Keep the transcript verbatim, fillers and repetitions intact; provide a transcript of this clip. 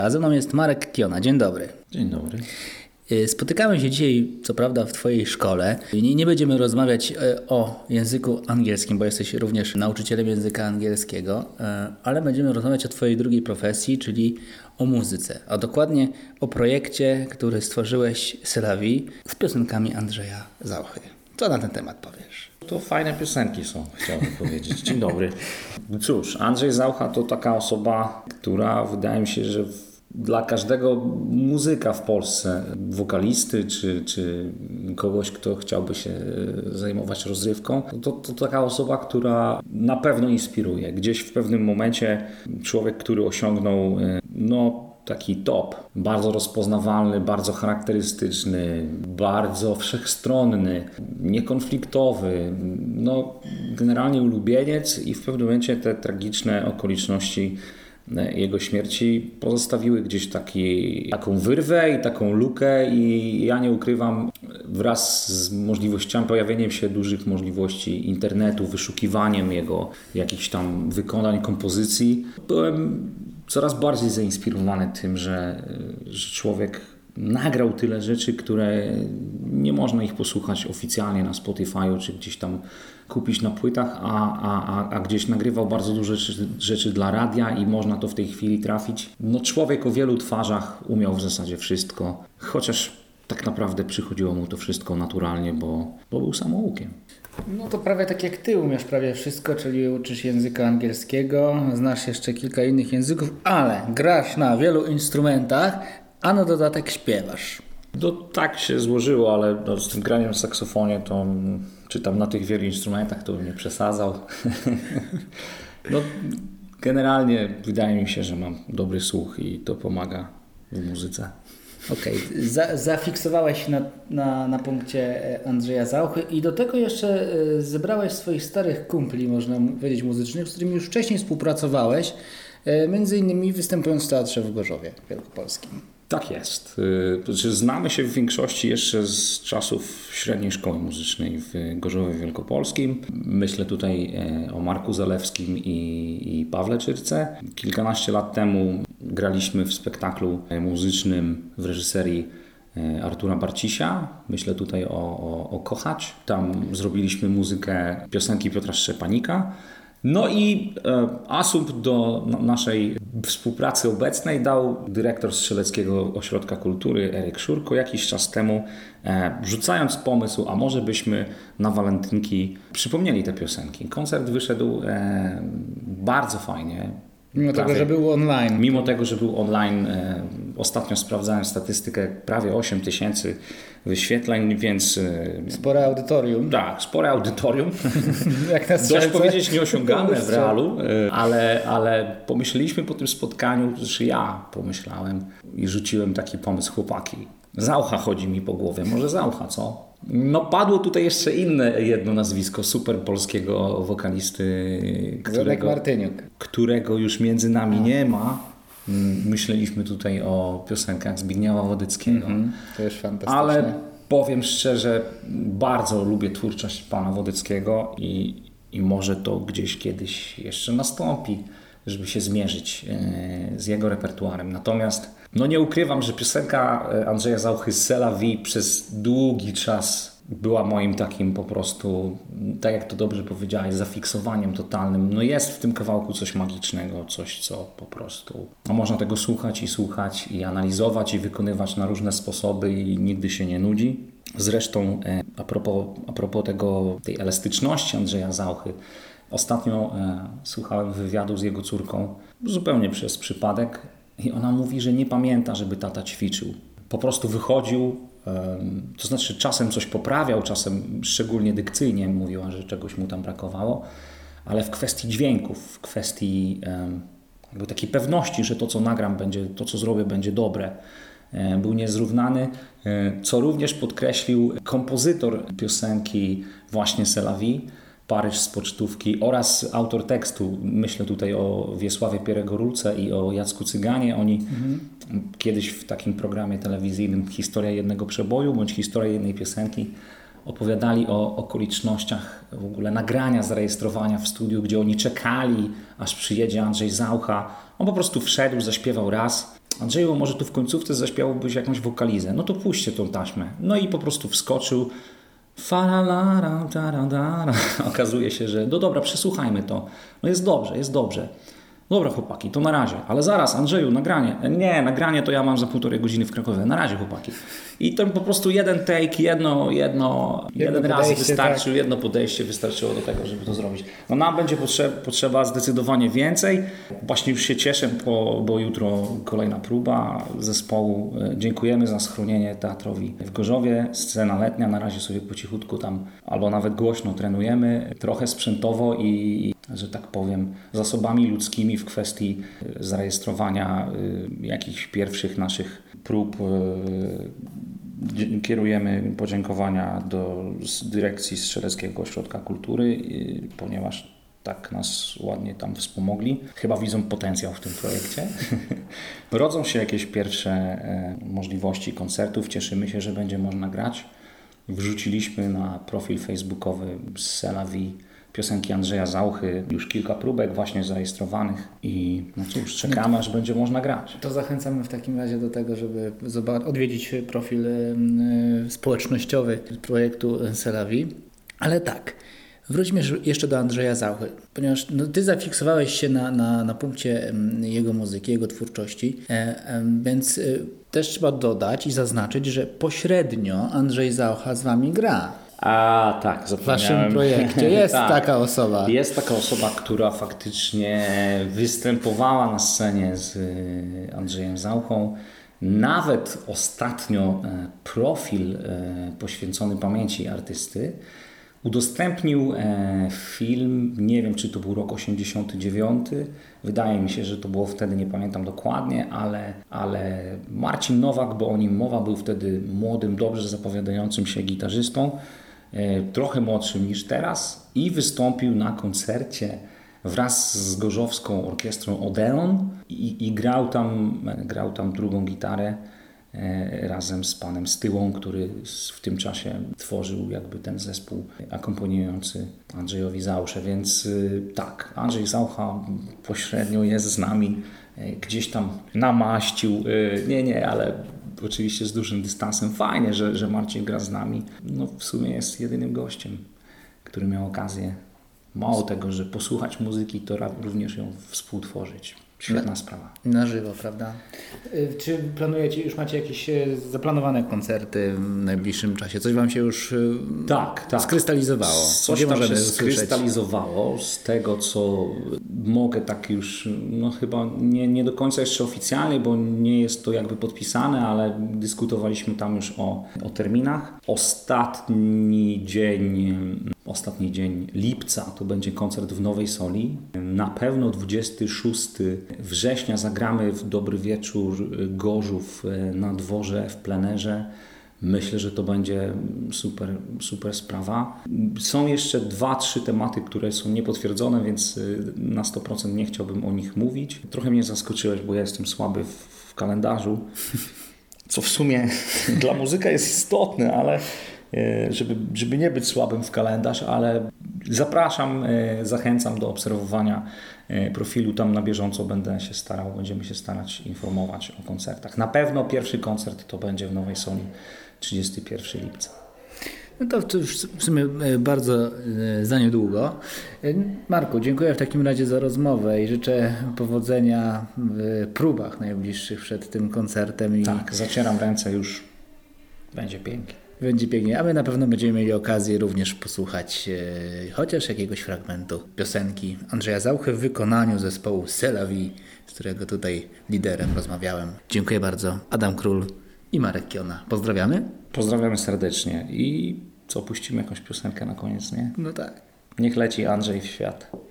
A ze mną jest Marek Kiona. Dzień dobry. Dzień dobry. Spotykamy się dzisiaj, co prawda, w Twojej szkole. Nie, nie będziemy rozmawiać o języku angielskim, bo jesteś również nauczycielem języka angielskiego, ale będziemy rozmawiać o Twojej drugiej profesji, czyli o muzyce, a dokładnie o projekcie, który stworzyłeś C'est la vie z piosenkami Andrzeja Zauchy. Co na ten temat powiesz? To fajne piosenki są, chciałbym powiedzieć. Dzień dobry. Cóż, Andrzej Zaucha to taka osoba, która wydaje mi się, że dla każdego muzyka w Polsce, wokalisty czy, czy kogoś, kto chciałby się zajmować rozrywką, to, to taka osoba, która na pewno inspiruje. Gdzieś w pewnym momencie człowiek, który osiągnął no, taki top, bardzo rozpoznawalny, bardzo charakterystyczny, bardzo wszechstronny, niekonfliktowy, no generalnie ulubieniec i w pewnym momencie te tragiczne okolicznościami jego śmierci pozostawiły gdzieś taki, taką wyrwę i taką lukę i ja nie ukrywam, wraz z możliwościami, pojawieniem się dużych możliwości internetu, wyszukiwaniem jego jakichś tam wykonań, kompozycji, byłem coraz bardziej zainspirowany tym, że, że człowiek nagrał tyle rzeczy, które nie można ich posłuchać oficjalnie na Spotify'u czy gdzieś tam kupić na płytach, a, a, a gdzieś nagrywał bardzo dużo rzeczy, rzeczy dla radia i można to w tej chwili trafić. No człowiek o wielu twarzach umiał w zasadzie wszystko, chociaż tak naprawdę przychodziło mu to wszystko naturalnie, bo, bo był samoukiem. No to prawie tak jak ty umiesz prawie wszystko, czyli uczysz języka angielskiego, znasz jeszcze kilka innych języków, ale grasz na wielu instrumentach, a na dodatek śpiewasz. No tak się złożyło, ale no, z tym graniem w saksofonie to czy tam na tych wielu instrumentach to bym nie przesadzał. No generalnie wydaje mi się, że mam dobry słuch i to pomaga w muzyce. Okej, okay. Za, zafiksowałeś się na, na, na punkcie Andrzeja Zauchy i do tego jeszcze zebrałeś swoich starych kumpli, można powiedzieć muzycznych, z którymi już wcześniej współpracowałeś, między innymi występując w Teatrze w Gorzowie Wielkopolskim. Tak jest. Znamy się w większości jeszcze z czasów średniej szkoły muzycznej w Gorzowie Wielkopolskim. Myślę tutaj o Marku Zalewskim i, i Pawle Czyrce. Kilkanaście lat temu graliśmy w spektaklu muzycznym w reżyserii Artura Barcisia. Myślę tutaj o, o, o Kochać. Tam zrobiliśmy muzykę piosenki Piotra Szczepanika. No i e, asumpt do no, naszej współpracy obecnej dał dyrektor Strzeleckiego Ośrodka Kultury Eryk Szurko jakiś czas temu, e, rzucając pomysł, a może byśmy na walentynki przypomnieli te piosenki. Koncert wyszedł e, bardzo fajnie. Mimo prawie, tego, że był online. Mimo tego, że był online. E, ostatnio sprawdzałem statystykę, prawie osiem tysięcy wyświetleń, więc... E, spore audytorium. Tak, spore audytorium. Jak na Dość powiedzieć nieosiągalne w realu, e, ale, ale pomyśleliśmy po tym spotkaniu, że ja pomyślałem i rzuciłem taki pomysł, chłopaki. Zaucha chodzi mi po głowie, może Zaucha, co? No padło tutaj jeszcze inne jedno nazwisko super polskiego wokalisty, którego, którego już między nami A. nie ma. Myśleliśmy tutaj o piosenkach Zbigniewa Wodyckiego. Mm-hmm. To jest fantastyczne. Ale powiem szczerze, bardzo lubię twórczość pana Wodyckiego i, i może to gdzieś kiedyś jeszcze nastąpi, żeby się zmierzyć z jego repertuarem. Natomiast no nie ukrywam, że piosenka Andrzeja Zauchy C'est la vie przez długi czas była moim takim po prostu, tak jak to dobrze powiedziałeś, zafiksowaniem totalnym. No jest w tym kawałku coś magicznego, coś co po prostu, no można tego słuchać i słuchać i analizować i wykonywać na różne sposoby i nigdy się nie nudzi. Zresztą a propos, a propos tego, tej elastyczności Andrzeja Zauchy, ostatnio e, słuchałem wywiadu z jego córką zupełnie przez przypadek i ona mówi, że nie pamięta, żeby tata ćwiczył. Po prostu wychodził, e, to znaczy czasem coś poprawiał, czasem szczególnie dykcyjnie mówiła, że czegoś mu tam brakowało, ale w kwestii dźwięków, w kwestii e, jakby takiej pewności, że to co nagram będzie, to co zrobię będzie dobre, e, był niezrównany, e, co również podkreślił kompozytor piosenki właśnie C'est la vie, Paryż z pocztówki oraz autor tekstu. Myślę tutaj o Wiesławie Pieregorulce i o Jacku Cyganie. Oni mhm. kiedyś w takim programie telewizyjnym Historia jednego przeboju bądź Historia jednej piosenki opowiadali o okolicznościach w ogóle nagrania, zarejestrowania w studiu, gdzie oni czekali, aż przyjedzie Andrzej Zaucha. On po prostu wszedł, zaśpiewał raz Andrzeju, może tu w końcówce zaśpiewałbyś jakąś wokalizę. No to puśćcie tą taśmę. No i po prostu wskoczył. Fa-la-la-ra, ta-ra-da-ra. Okazuje się, że no dobra, przesłuchajmy to. No jest dobrze, jest dobrze. Dobra chłopaki, to na razie. Ale zaraz, Andrzeju, nagranie. Nie, nagranie to ja mam za półtorej godziny w Krakowie. Na razie chłopaki. I to po prostu jeden take, jedno, jedno, jedno jeden raz podejście, wystarczył, tak. jedno podejście wystarczyło do tego, żeby to zrobić. No nam będzie potrzeba, potrzeba zdecydowanie więcej. Właśnie już się cieszę, bo, bo jutro kolejna próba zespołu. Dziękujemy za schronienie teatrowi w Gorzowie. Scena letnia, na razie sobie po cichutku tam albo nawet głośno trenujemy. Trochę sprzętowo i, że tak powiem, zasobami ludzkimi w kwestii zarejestrowania jakichś pierwszych naszych prób. Kierujemy podziękowania do dyrekcji Strzeleckiego Ośrodka Kultury, ponieważ tak nas ładnie tam wspomogli. Chyba widzą potencjał w tym projekcie. Rodzą się jakieś pierwsze możliwości koncertów. Cieszymy się, że będzie można grać. Wrzuciliśmy na profil facebookowy z Tel Aviv piosenki Andrzeja Zauchy, już kilka próbek właśnie zarejestrowanych i no cóż, czekamy, aż będzie można grać. To zachęcamy w takim razie do tego, żeby odwiedzić profil społecznościowy projektu Tel Aviv. Ale tak, wróćmy jeszcze do Andrzeja Zauchy, ponieważ no, ty zafiksowałeś się na, na, na punkcie jego muzyki, jego twórczości, e, e, więc e, też trzeba dodać i zaznaczyć, że pośrednio Andrzej Zaucha z wami gra. A tak, zapomniałem. W waszym projekcie jest tak, taka osoba. Jest taka osoba, która faktycznie występowała na scenie z Andrzejem Zauchą. Nawet ostatnio profil poświęcony pamięci artysty udostępnił film, nie wiem czy to był rok osiemdziesiąty dziewiąty, wydaje mi się, że to było wtedy, nie pamiętam dokładnie, ale, ale Marcin Nowak, bo o nim mowa, był wtedy młodym, dobrze zapowiadającym się gitarzystą, trochę młodszym niż teraz i wystąpił na koncercie wraz z Gorzowską Orkiestrą Odeon i, i grał tam, grał tam drugą gitarę razem z panem Styłą, który w tym czasie tworzył jakby ten zespół akompaniujący Andrzejowi Zausze, więc tak, Andrzej Zaucha pośrednio jest z nami, gdzieś tam namaścił, nie, nie, ale oczywiście z dużym dystansem. Fajnie, że, że Marcin gra z nami. No w sumie jest jedynym gościem, który miał okazję mało tego, że posłuchać muzyki, to również ją współtworzyć. Świetna na, sprawa. Na żywo, prawda? Czy planujecie, już macie jakieś zaplanowane koncerty w najbliższym czasie? Coś wam się już tak, tak. skrystalizowało? Coś Gdzie tam możemy się usłyszeć? skrystalizowało z tego, co mogę tak już, no chyba nie, nie do końca jeszcze oficjalnie, bo nie jest to jakby podpisane, ale dyskutowaliśmy tam już o, o terminach. Ostatni dzień Ostatni dzień lipca to będzie koncert w Nowej Soli. Na pewno dwudziestego szóstego września zagramy w Dobry Wieczór Gorzów na dworze w plenerze. Myślę, że to będzie super, super sprawa. Są jeszcze dwa, trzy tematy, które są niepotwierdzone, więc na sto procent nie chciałbym o nich mówić. Trochę mnie zaskoczyłeś, bo ja jestem słaby w, w kalendarzu, co w sumie dla muzyka jest istotne, ale Żeby, żeby nie być słabym w kalendarz, ale zapraszam, zachęcam do obserwowania profilu. Tam na bieżąco będę się starał, będziemy się starać informować o koncertach. Na pewno pierwszy koncert to będzie w Nowej Soli trzydziestego pierwszego lipca. No to, to już w sumie bardzo za niedługo. Marku, dziękuję w takim razie za rozmowę i życzę powodzenia w próbach najbliższych przed tym koncertem. I tak, zacieram ręce, już będzie pięknie. Będzie pięknie, a my na pewno będziemy mieli okazję również posłuchać e, chociaż jakiegoś fragmentu piosenki Andrzeja Zauchy w wykonaniu zespołu Tel Aviv, z którego tutaj liderem rozmawiałem. Dziękuję bardzo. Adam Król i Marek Kiona. Pozdrawiamy. Pozdrawiamy serdecznie i co, puścimy jakąś piosenkę na koniec, nie? No tak. Niech leci Andrzej w świat.